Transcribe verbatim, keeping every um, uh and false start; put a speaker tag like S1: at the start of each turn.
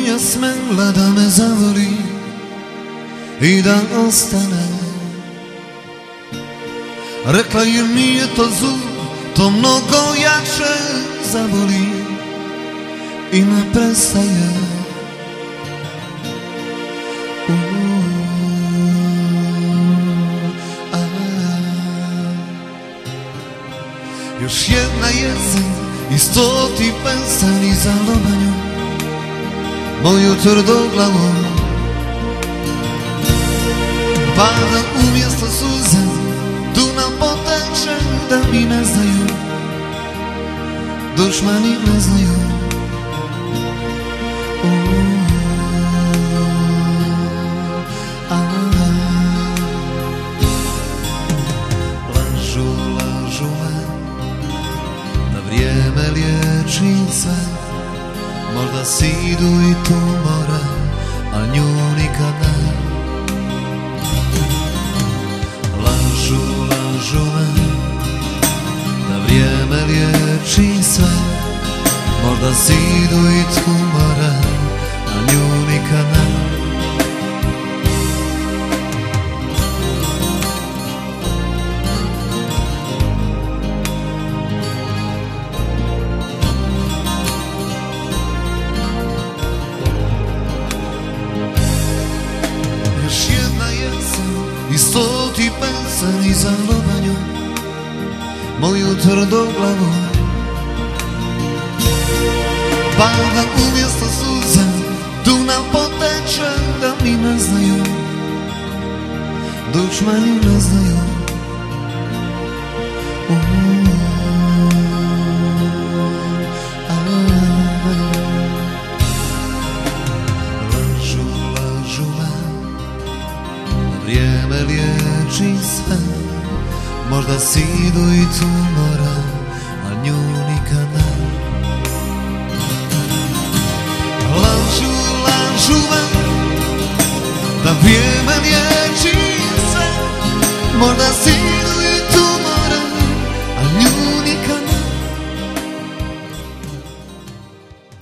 S1: nije smela da me zavoli i da ostane. Rekla je nije to zlu, to mnogo jače zaboli i ne prestaje. Još jedna jesen i stoti pensani za lobanju moju tvrdoglavu. Pada umjesto suze, Dunav poteče da mi ne znaju, dušmani ne znaju. Lažu, lažu me, da vrijeme liječi sve. Možda sidu i tumore, a nju nikad ne. Lažu, lažu me, da vrijeme liječi sve. Možda sidu i tumore, a nju nikad ne. I stoti pensani za lobanju moju tvrdoglavu. Pada umjesto suze, Dunav poteče da mi ne znaju, dušmani ne znaju. Lažu, lažu me, vrijeme liječi sve. Možda sidu i tumora, a nju nikad ne. Lažu, lažu me, da vrijeme liječi sve. Možda sidu